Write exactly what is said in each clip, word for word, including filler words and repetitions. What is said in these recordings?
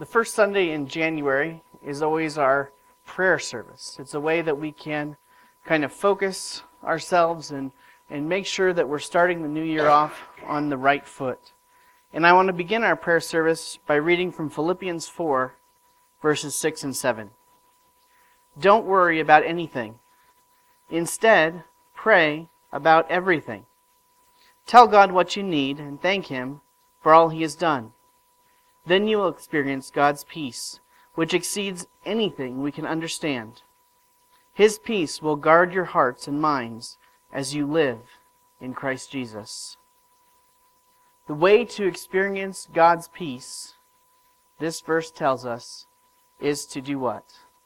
The first Sunday in January is always our prayer service. It's a way that we can kind of focus ourselves and, and make sure that we're starting the new year off on the right foot. And I want to begin our prayer service by reading from Philippians four, verses six and seven. Don't worry about anything. Instead, pray about everything. Tell God what you need and thank Him for all He has done. Then you will experience God's peace, which exceeds anything we can understand. His peace will guard your hearts and minds as you live in Christ Jesus. The way to experience God's peace, this verse tells us, is to do what?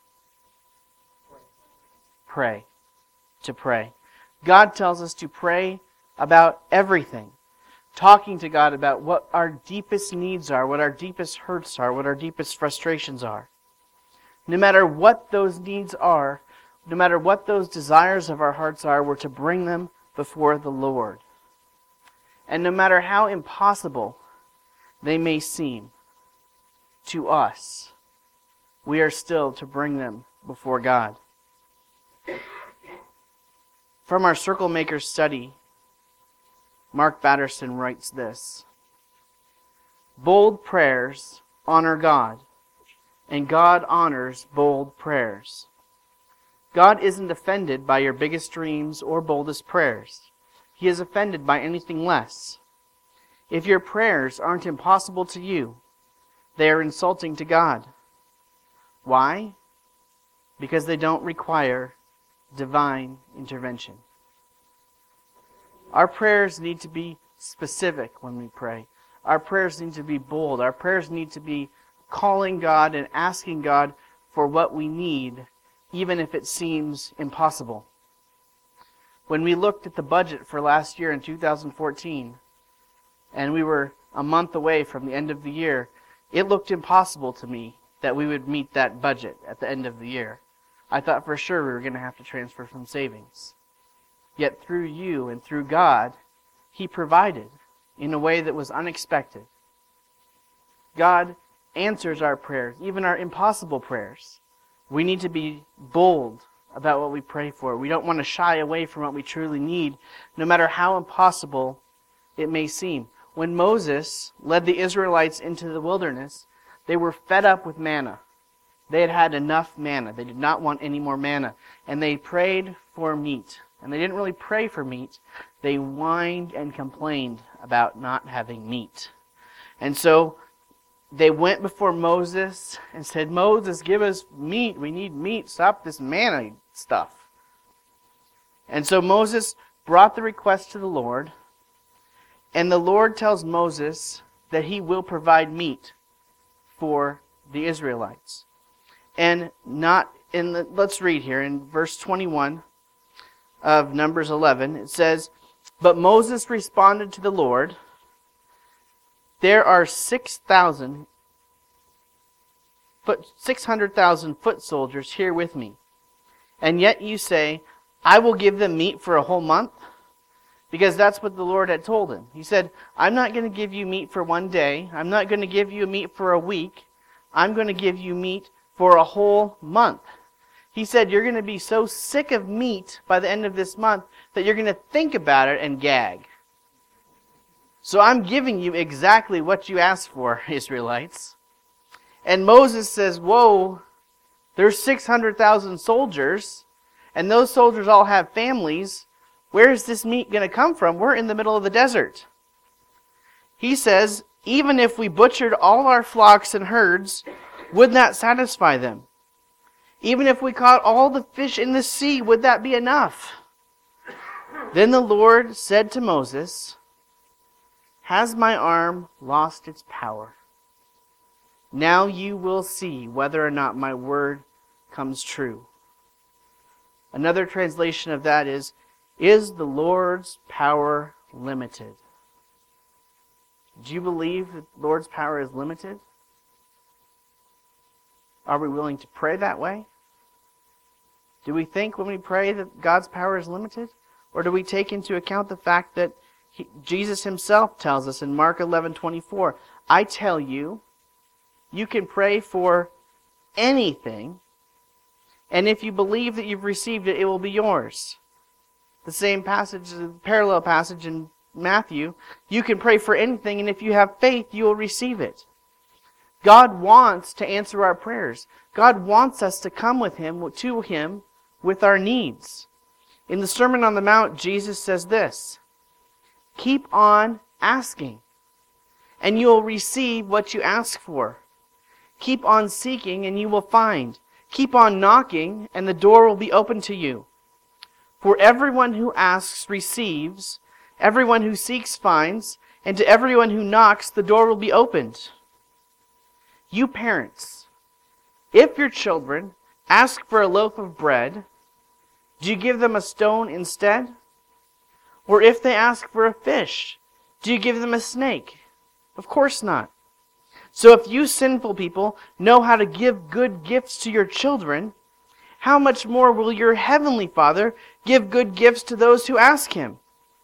Pray. To pray. God tells us to pray about everything. Talking to God about what our deepest needs are, what our deepest hurts are, what our deepest frustrations are. No matter what those needs are, no matter what those desires of our hearts are, we're to bring them before the Lord. And no matter how impossible they may seem to us, we are still to bring them before God. From our Circle Makers study, Mark Batterson writes this: bold prayers honor God, and God honors bold prayers. God isn't offended by your biggest dreams or boldest prayers. He is offended by anything less. If your prayers aren't impossible to you, they are insulting to God. Why? Because they don't require divine intervention. Our prayers need to be specific when we pray. Our prayers need to be bold. Our prayers need to be calling God and asking God for what we need, even if it seems impossible. When we looked at the budget for last year in two thousand fourteen, and we were a month away from the end of the year, it looked impossible to me that we would meet that budget at the end of the year. I thought for sure we were going to have to transfer from savings. Yet through you and through God, He provided in a way that was unexpected. God answers our prayers, even our impossible prayers. We need to be bold about what we pray for. We don't want to shy away from what we truly need, no matter how impossible it may seem. When Moses led the Israelites into the wilderness, they were fed up with manna. They had had enough manna. They did not want any more manna. And they prayed for meat. And they didn't really pray for meat. They whined and complained about not having meat. And so they went before Moses and said, Moses, give us meat. We need meat. Stop this manna stuff. And so Moses brought the request to the Lord. And the Lord tells Moses that He will provide meat for the Israelites. And not in the, let's read here in verse twenty-one of Numbers eleven. It says, but Moses responded to the Lord, there are six thousand foot, six hundred thousand foot soldiers here with me. And yet you say, I will give them meat for a whole month? Because that's what the Lord had told him. He said, I'm not going to give you meat for one day. I'm not going to give you meat for a week. I'm going to give you meat for a whole month. He said, you're going to be so sick of meat by the end of this month that you're going to think about it and gag. So I'm giving you exactly what you asked for, Israelites. And Moses says, whoa, there's six hundred thousand soldiers, and those soldiers all have families. Where is this meat going to come from? We're in the middle of the desert. He says, even if we butchered all our flocks and herds, would that satisfy them? Even if we caught all the fish in the sea, would that be enough? Then the Lord said to Moses, has my arm lost its power? Now you will see whether or not my word comes true. Another translation of that is, is the Lord's power limited? Do you believe that the Lord's power is limited? Are we willing to pray that way? Do we think when we pray that God's power is limited? Or do we take into account the fact that he, Jesus Himself tells us in Mark eleven twenty-four, I tell you, you can pray for anything, and if you believe that you've received it, it will be yours. The same passage, the parallel passage in Matthew, you can pray for anything, and if you have faith, you will receive it. God wants to answer our prayers. God wants us to come with Him, to Him, with our needs. In the Sermon on the Mount, Jesus says this, keep on asking, and you will receive what you ask for. Keep on seeking, and you will find. Keep on knocking, and the door will be open to you. For everyone who asks receives, everyone who seeks finds, and to everyone who knocks the door will be opened. You parents, if your children ask for a loaf of bread, do you give them a stone instead? Or if they ask for a fish, do you give them a snake? Of course not. So if you sinful people know how to give good gifts to your children, how much more will your heavenly Father give good gifts to those who ask Him?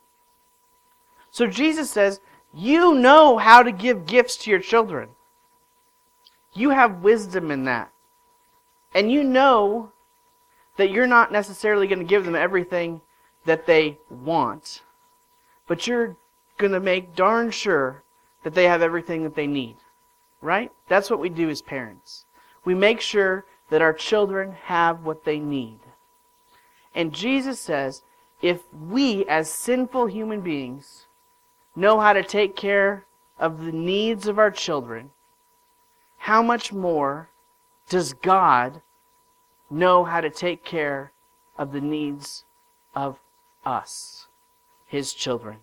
So Jesus says, you know how to give gifts to your children. You have wisdom in that. And you know that you're not necessarily going to give them everything that they want, but you're going to make darn sure that they have everything that they need. Right? That's what we do as parents. We make sure that our children have what they need. And Jesus says, if we as sinful human beings know how to take care of the needs of our children, how much more does God know how to take care of the needs of us, His children?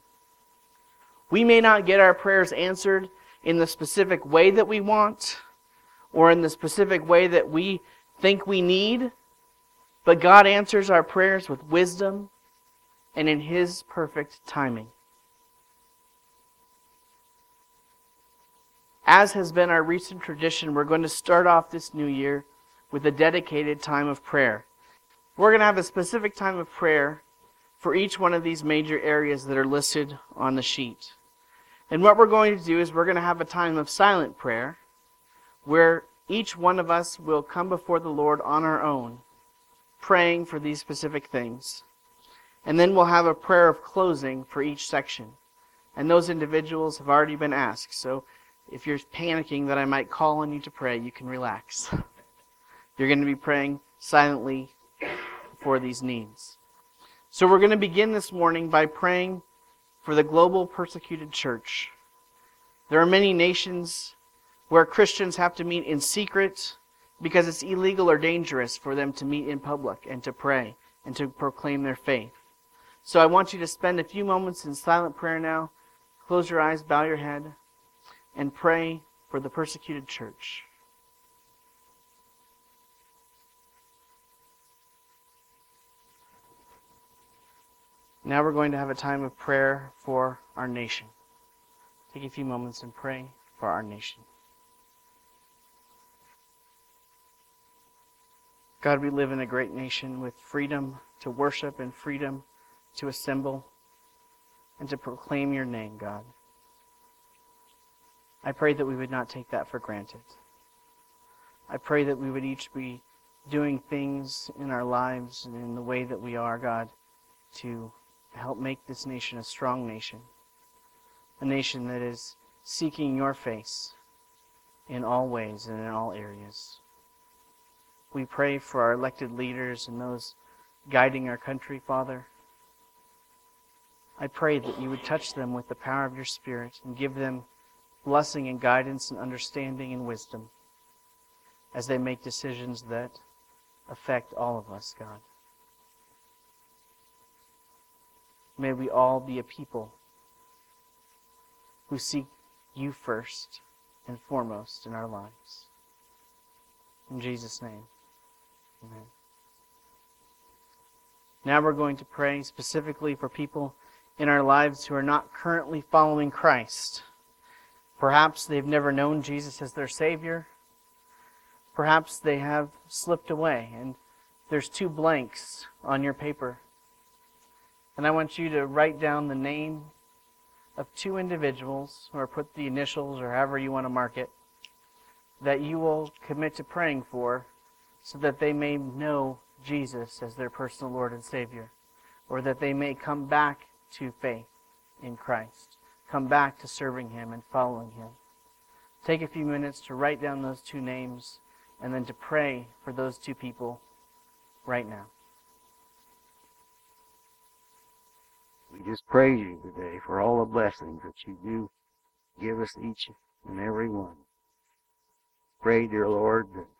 We may not get our prayers answered in the specific way that we want, or in the specific way that we think we need, but God answers our prayers with wisdom and in His perfect timing. As has been our recent tradition, we're going to start off this new year with a dedicated time of prayer. We're going to have a specific time of prayer for each one of these major areas that are listed on the sheet. And what we're going to do is we're going to have a time of silent prayer where each one of us will come before the Lord on our own, praying for these specific things. And then we'll have a prayer of closing for each section. And those individuals have already been asked. So if you're panicking that I might call on you to pray, you can relax. You're going to be praying silently for these needs. So we're going to begin this morning by praying for the global persecuted church. There are many nations where Christians have to meet in secret because it's illegal or dangerous for them to meet in public and to pray and to proclaim their faith. So I want you to spend a few moments in silent prayer now. Close your eyes, bow your head, and pray for the persecuted church. Now we're going to have a time of prayer for our nation. Take a few moments and pray for our nation. God, we live in a great nation with freedom to worship and freedom to assemble and to proclaim your name, God. I pray that we would not take that for granted. I pray that we would each be doing things in our lives and in the way that we are, God, to help make this nation a strong nation, a nation that is seeking your face in all ways and in all areas. We pray for our elected leaders and those guiding our country, Father. I pray that you would touch them with the power of your Spirit and give them blessing and guidance and understanding and wisdom as they make decisions that affect all of us, God. May we all be a people who seek you first and foremost in our lives. In Jesus' name, amen. Now we're going to pray specifically for people in our lives who are not currently following Christ. Perhaps they've never known Jesus as their Savior. Perhaps they have slipped away, and there's two blanks on your paper. And I want you to write down the name of two individuals, or put the initials, or however you want to mark it, that you will commit to praying for so that they may know Jesus as their personal Lord and Savior, or that they may come back to faith in Christ, come back to serving Him and following Him. Take a few minutes to write down those two names and then to pray for those two people right now. We just praise you today for all the blessings that you do give us each and every one. Pray, dear Lord, that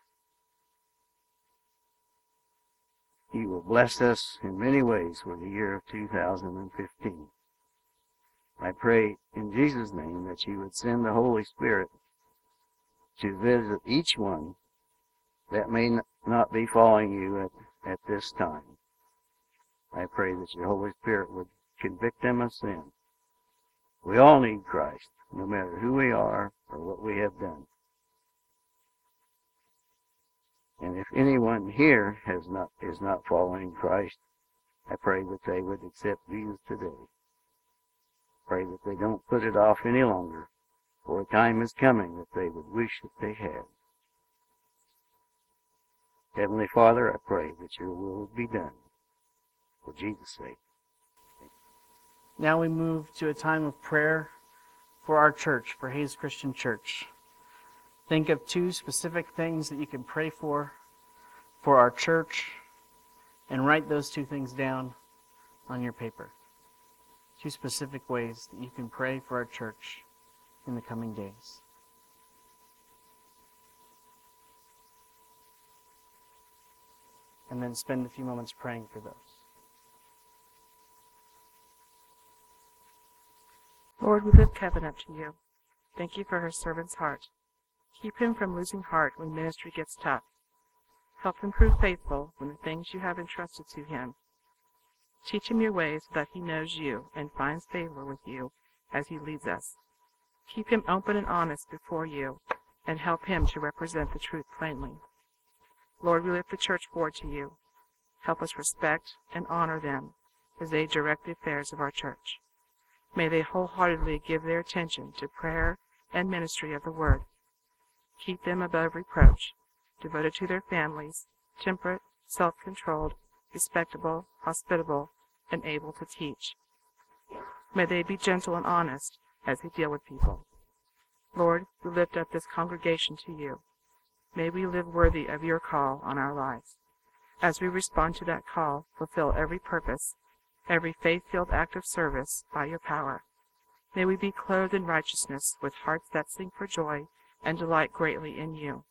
you will bless us in many ways for the year of two thousand fifteen. I pray in Jesus' name that you would send the Holy Spirit to visit each one that may not be following you at, at this time. I pray that your Holy Spirit would convict them of sin. We all need Christ, no matter who we are or what we have done. And if anyone here has not is not following Christ, I pray that they would accept Jesus today. Pray that they don't put it off any longer, for a time is coming that they would wish that they had. Heavenly Father, I pray that your will would be done. For Jesus' sake. Now we move to a time of prayer for our church, for Hayes Christian Church. Think of two specific things that you can pray for, for our church, and write those two things down on your paper. Two specific ways that you can pray for our church in the coming days. And then spend a few moments praying for those. Lord, we lift Kevin up to you. Thank you for her servant's heart. Keep him from losing heart when ministry gets tough. Help him prove faithful when the things you have entrusted to him. Teach him your ways so that he knows you and finds favor with you as he leads us. Keep him open and honest before you, and help him to represent the truth plainly. Lord, we lift the church board to you. Help us respect and honor them as they direct the affairs of our church. May they wholeheartedly give their attention to prayer and ministry of the Word. Keep them above reproach, devoted to their families, temperate, self-controlled, respectable, hospitable, and able to teach. May they be gentle and honest as they deal with people. Lord, we lift up this congregation to you. May we live worthy of your call on our lives. As we respond to that call, fulfill every purpose, every faith-filled act of service by your power. May we be clothed in righteousness with hearts that sing for joy and delight greatly in you.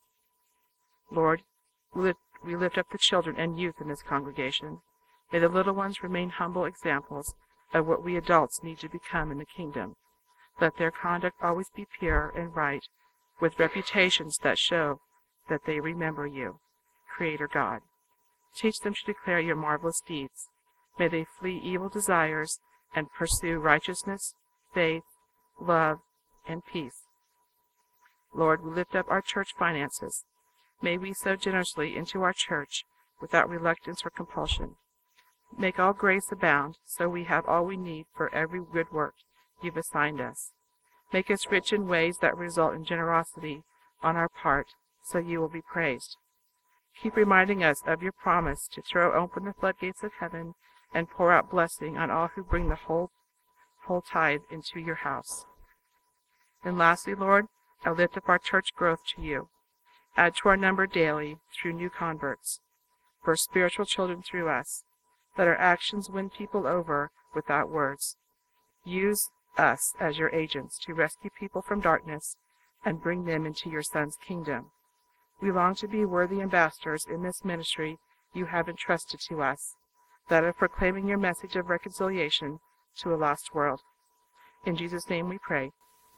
Lord, we lift, we lift up the children and youth in this congregation. May the little ones remain humble examples of what we adults need to become in the kingdom. Let their conduct always be pure and right, with reputations that show that they remember you, Creator God. Teach them to declare your marvelous deeds. May they flee evil desires and pursue righteousness, faith, love, and peace. Lord, we lift up our church finances. May we sow generously into our church without reluctance or compulsion. Make all grace abound, so we have all we need for every good work you've assigned us. Make us rich in ways that result in generosity on our part, so you will be praised. Keep reminding us of your promise to throw open the floodgates of heaven and pour out blessing on all who bring the whole, whole tithe into your house. And lastly, Lord, I lift up our church growth to you. Add to our number daily through new converts. Birth spiritual children through us. Let our actions win people over without words. Use us as your agents to rescue people from darkness and bring them into your Son's kingdom. We long to be worthy ambassadors in this ministry you have entrusted to us, that of proclaiming your message of reconciliation to a lost world. In Jesus' name we pray.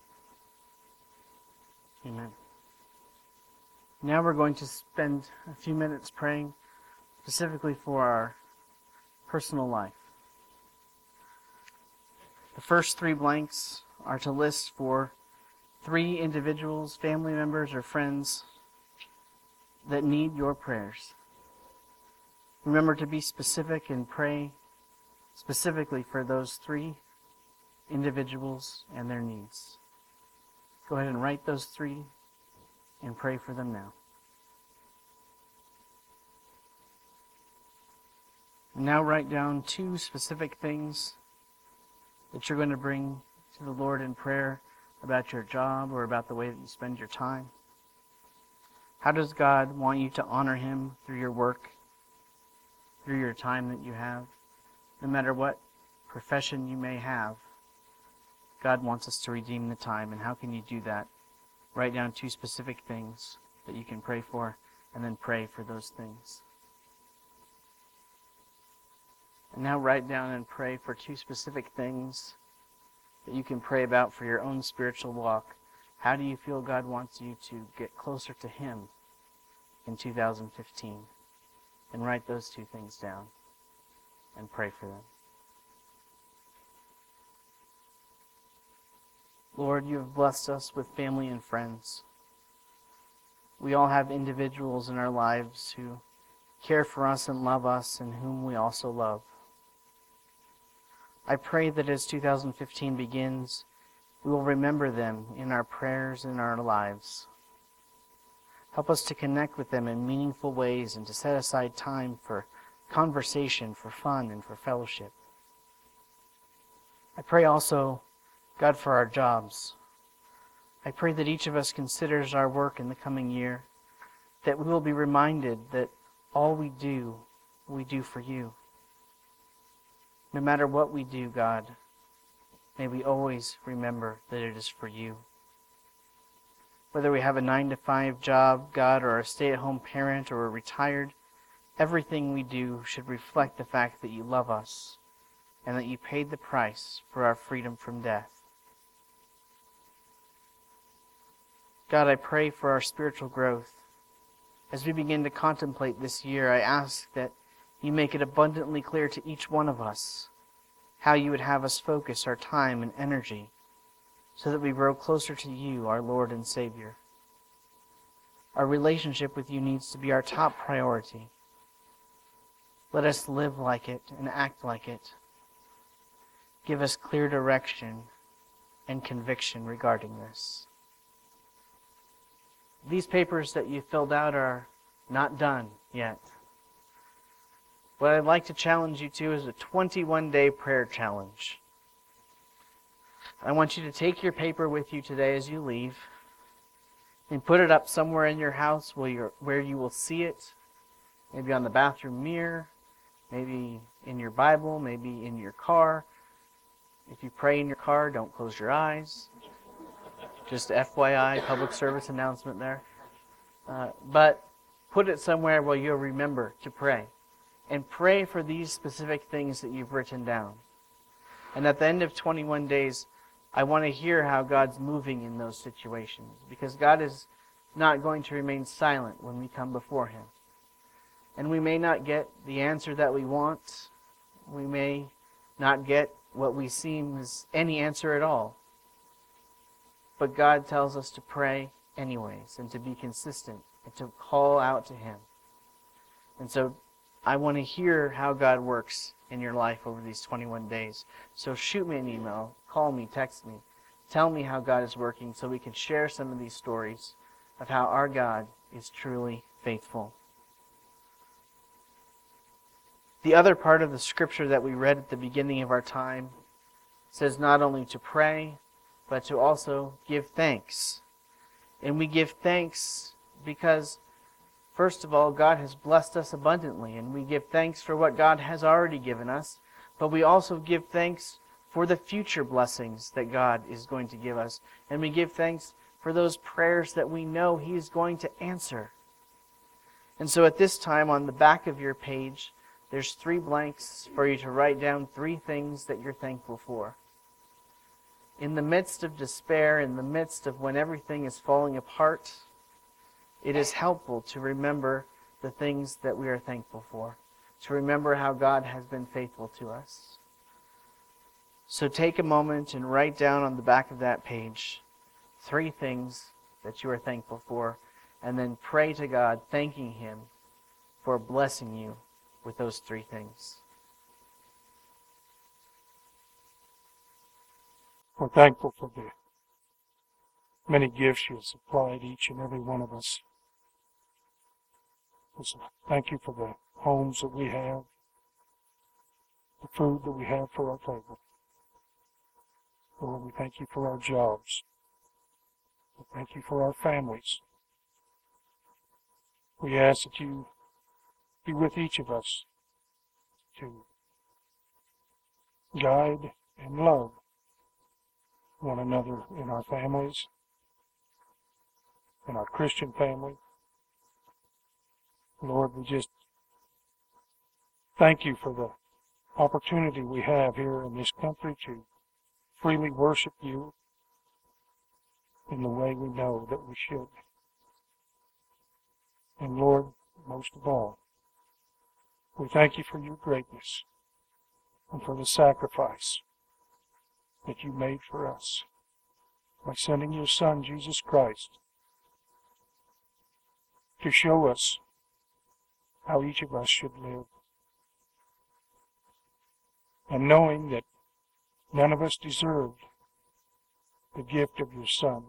Amen. Now we're going to spend a few minutes praying specifically for our personal life. The first three blanks are to list for three individuals, family members, or friends that need your prayers. Remember to be specific and pray specifically for those three individuals and their needs. Go ahead and write those three and pray for them now. Now write down two specific things that you're going to bring to the Lord in prayer about your job or about the way that you spend your time. How does God want you to honor Him through your work, through your time that you have? No matter what profession you may have, God wants us to redeem the time. And how can you do that? Write down two specific things that you can pray for, and then pray for those things. And now write down and pray for two specific things that you can pray about for your own spiritual walk. How do you feel God wants you to get closer to Him in two thousand fifteen? And write those two things down and pray for them. Lord, you have blessed us with family and friends. We all have individuals in our lives who care for us and love us, and whom we also love. I pray that as two thousand fifteen begins, we will remember them in our prayers and our lives. Help us to connect with them in meaningful ways and to set aside time for conversation, for fun, and for fellowship. I pray also, God, for our jobs. I pray that each of us considers our work in the coming year, that we will be reminded that all we do, we do for you. No matter what we do, God, may we always remember that it is for you. Whether we have a nine to five job, God, or a stay-at-home parent, or a retired, everything we do should reflect the fact that you love us and that you paid the price for our freedom from death. God, I pray for our spiritual growth. As we begin to contemplate this year, I ask that you make it abundantly clear to each one of us how you would have us focus our time and energy so that we grow closer to you, our Lord and Savior. Our relationship with you needs to be our top priority. Let us live like it and act like it. Give us clear direction and conviction regarding this. These papers that you filled out are not done yet. What I'd like to challenge you to is a twenty-one day prayer challenge. I want you to take your paper with you today as you leave and put it up somewhere in your house where, you're, where you will see it. Maybe on the bathroom mirror, maybe in your Bible, maybe in your car. If you pray in your car, don't close your eyes. Just F Y I, public service announcement there. Uh, but put it somewhere where you'll remember to pray. And pray for these specific things that you've written down. And at the end of twenty-one days, I want to hear how God's moving in those situations. Because God is not going to remain silent when we come before Him. And we may not get the answer that we want. We may not get what we seem is any answer at all. But God tells us to pray anyways, and to be consistent, and to call out to Him. And so I want to hear how God works in your life over these twenty-one days. So shoot me an email, call me, text me. Tell me how God is working so we can share some of these stories of how our God is truly faithful. The other part of the scripture that we read at the beginning of our time says not only to pray, but to also give thanks. And we give thanks because, first of all, God has blessed us abundantly, and we give thanks for what God has already given us, but we also give thanks for the future blessings that God is going to give us, and we give thanks for those prayers that we know He is going to answer. And so at this time, on the back of your page, there's three blanks for you to write down three things that you're thankful for. In the midst of despair, in the midst of when everything is falling apart, it is helpful to remember the things that we are thankful for, to remember how God has been faithful to us. So take a moment and write down on the back of that page three things that you are thankful for, and then pray to God, thanking Him for blessing you with those three things. We're thankful for the many gifts you have supplied each and every one of us. So thank you for the homes that we have, the food that we have for our table. Lord, we thank you for our jobs. We thank you for our families. We ask that you be with each of us to guide and love one another in our families, in our Christian family. Lord, we just thank you for the opportunity we have here in this country to freely worship you in the way we know that we should. And Lord, most of all, we thank you for your greatness and for the sacrifice that you made for us by sending your Son, Jesus Christ, to show us how each of us should live. And knowing that none of us deserved the gift of your Son,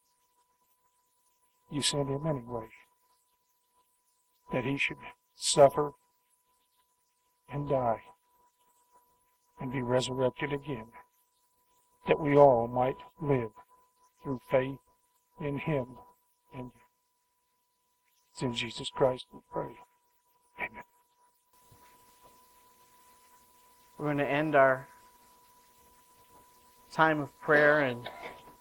you sent him anyway, that he should suffer and die and be resurrected again, that we all might live through faith in him and you. It's in Jesus Christ we pray. Amen. We're going to end our time of prayer, and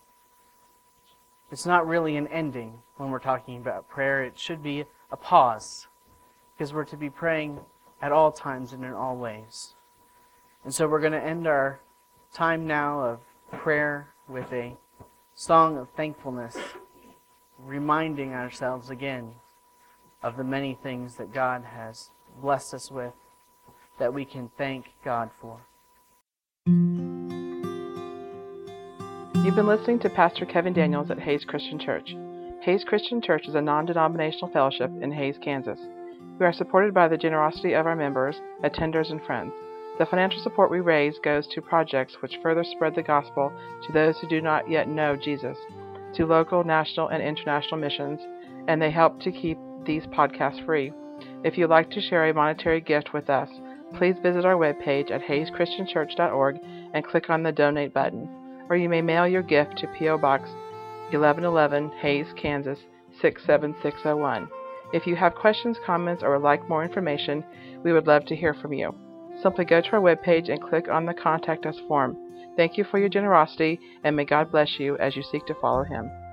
it's not really an ending when we're talking about prayer. It should be a pause, because we're to be praying at all times and in all ways. And so we're going to end our time now of prayer with a song of thankfulness, reminding ourselves again of the many things that God has blessed us with, that we can thank God for. You've been listening to Pastor Kevin Daniels at Hays Christian Church. Hays Christian Church is a non-denominational fellowship in Hays, Kansas. We are supported by the generosity of our members, attenders, and friends. The financial support we raise goes to projects which further spread the gospel to those who do not yet know Jesus, to local, national, and international missions, and they help to keep these podcasts free. If you'd like to share a monetary gift with us, please visit our webpage at hays christian church dot org and click on the Donate button, or you may mail your gift to P O Box eleven eleven, Hays, Kansas six seven six zero one. If you have questions, comments, or would like more information, we would love to hear from you. Simply go to our webpage and click on the Contact Us form. Thank you for your generosity, and may God bless you as you seek to follow Him.